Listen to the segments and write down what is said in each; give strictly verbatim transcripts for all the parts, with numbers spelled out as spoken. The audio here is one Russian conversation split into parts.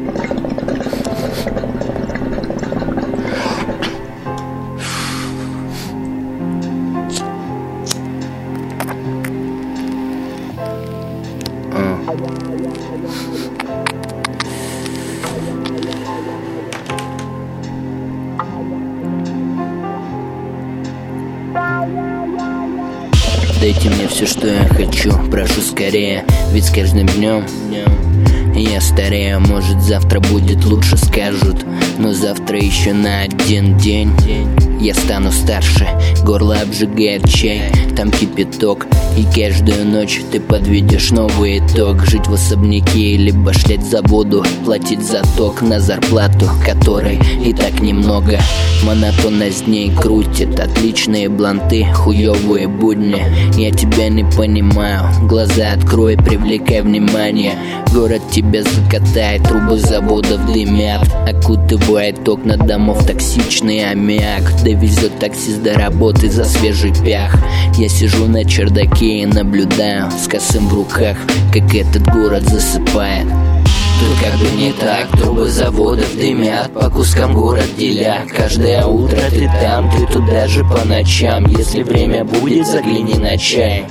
Дайте мне все, что я хочу, прошу скорее. Ведь с каждым днем я старею. Может, завтра будет лучше, скажут. Но завтра еще на один день я стану старше. Горло обжигает чай, там кипяток. И каждую ночь ты подведешь новый итог. Жить в особняке, либо шлять за воду, платить за ток на зарплату, которой и так немного. Монотонность дней крутит, отличные бланты, хуёвые будни. Я тебя не понимаю, глаза открой, привлекай внимание. Город тебя закатает, трубы заводов дымят, окутывает окна домов токсичный аммиак. Довезет таксист до работы за свежий пях. Я сижу на чердаке и наблюдаю с косым в руках, как этот город засыпает. Тут как бы не так, трубы заводов дымят, по кускам город деля. Каждое утро ты там, ты туда же по ночам. Если время будет, загляни на чай.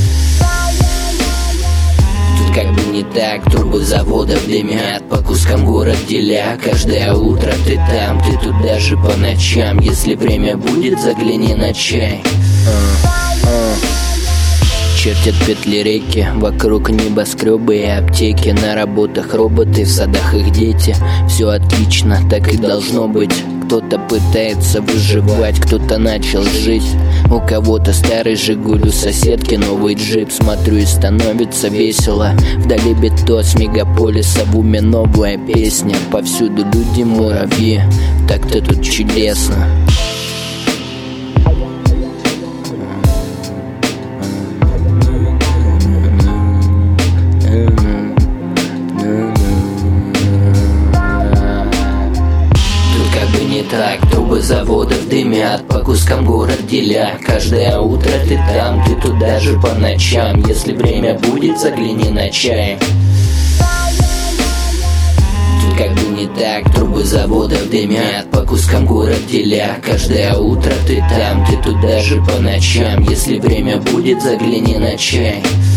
Тут как бы не так, трубы заводов дымят, по кускам город деля. Каждое утро ты там, ты туда же по ночам. Если время будет, загляни на чай. Чертят петли реки, вокруг небоскребы и аптеки. На работах роботы, в садах их дети. Все отлично, так и должно быть. Кто-то пытается выживать, кто-то начал жить. У кого-то старый Жигуль, у соседки новый джип. Смотрю и становится весело. Вдали битос с мегаполиса, в уме новая песня. Повсюду люди муравьи, так-то тут чудесно. Так, трубы заводов дымят, по кускам город деля. Каждое утро ты там, ты туда же по ночам. Если время будет, загляни на чай. Тут как бы не так, трубы заводов дымят, по кускам город деля. Каждое утро ты там, ты туда же по ночам. Если время будет, загляни на чай.